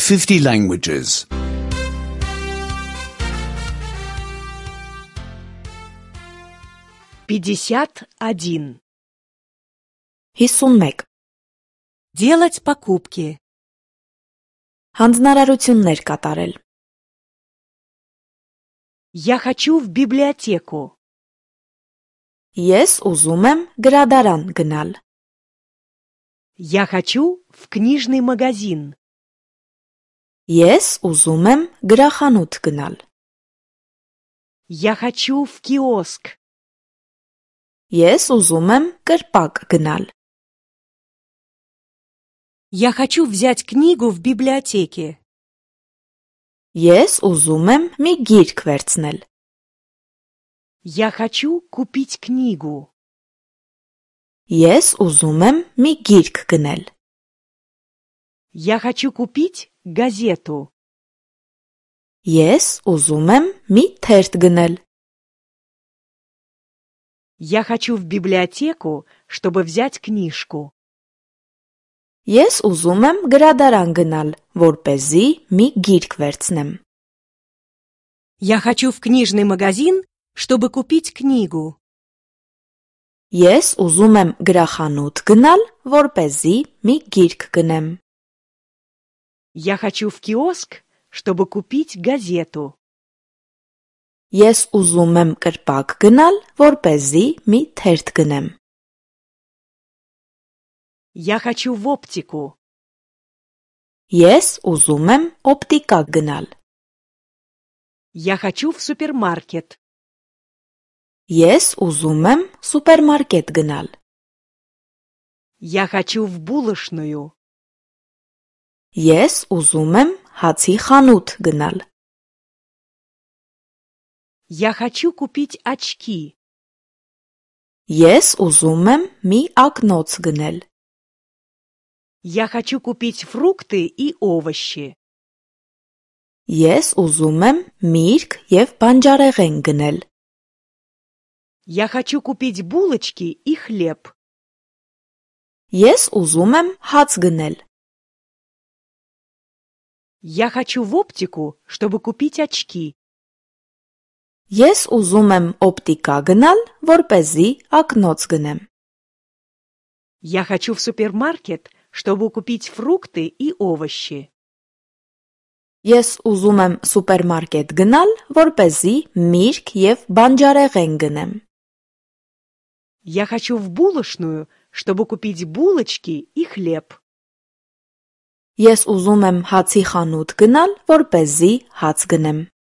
50 languages. 51. 51. Делать покупки. Հանձնարարություններ կատարել։ Я хочу в библиотеку. Ես ուզում եմ գրադարան գնալ։ Я хочу в книжный магазин. Ես ուզում եմ գրախանութ գնալ։ Я хочу в киоск. Ես ուզում եմ կրպակ գնալ։ Я хочу взять книгу в библиотеке. Ես ուզում եմ մի գիրք վերցնել։ Я хочу купить книгу. Ես ուզում եմ մի գիրք գնել։ Я хочу купить газету. Ես ուզում եմ մի թերթ գնել։ Я хочу в библиотеку, чтобы взять книжку. Ես ուզում եմ գրադարան գնալ, որպեսզի մի գիրք վերցնեմ։ Я хочу в книжный магазин, чтобы купить книгу. Ես ուզում եմ գրախանութ գնալ, որպեսզի մի գիրք գնեմ։ Я хочу в киоск, чтобы купить газету. Ես ուզում եմ կրպակ գնալ, որպեսզի մի թերթ գնեմ։ Я хочу в оптику. Ես ուզում եմ օպտիկա գնալ։ Я хочу в супермаркет. Ես ուզում եմ սուպերմարկետ գնալ։ Я хочу в булочную. Ես ուզում եմ հացի խանութ գնալ։ Я хочу купить очки. Ես ուզում եմ մի ակնոց գնել։ Я хочу купить фрукты и овощи. Ես ուզում եմ միրգ և բանջարեղեն գնել։ Я хочу купить булочки и хлеб. Ես ուզում եմ հաց գնել։ Я хочу в оптику, чтобы купить очки. Ես ուզում եմ օպտիկա գնալ, որպեսզի ակնոց գնեմ։ Я хочу в супермаркет, чтобы купить фрукты и овощи. Ես ուզում եմ սուպերմարկետ գնալ, որպեսզի միրգ և բանջարեղեն գնեմ։ Я хочу в булочную, чтобы купить булочки и хлеб. Ես ուզում եմ հացի խանութ գնալ, որպեսզի հաց գնեմ։